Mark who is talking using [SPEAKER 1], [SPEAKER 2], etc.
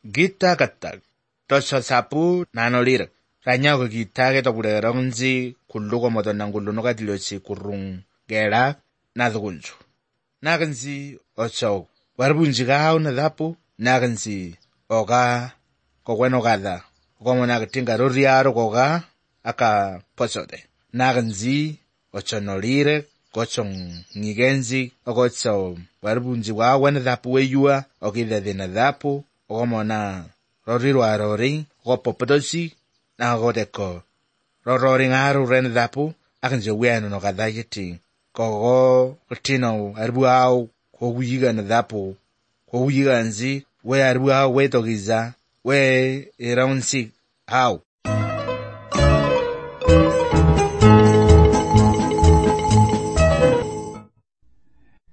[SPEAKER 1] Gita katak. Tosho sapu nanolir. Ranya ko gita ke topure ronzi kulluko motonang kulluno katilosi kurung gerak nadhunju. Naganzi ocho. Warbunji gao na dhapu. Naganzi oga kokweno gada. Komo nagatinga roriaro koga aka posode. Naganzi ocho nolire kochong ngigenzi okocho warbunji gao na dhapu weyua okidade na dhapu komo na rorirwa rori kopopodosi na godeko rorori ngaru ren dhapu akanje weno no gadayeti kogo tino arbuao ko wiga na dhapu ko wiga nzi we arbuao we togiza we eraunsi au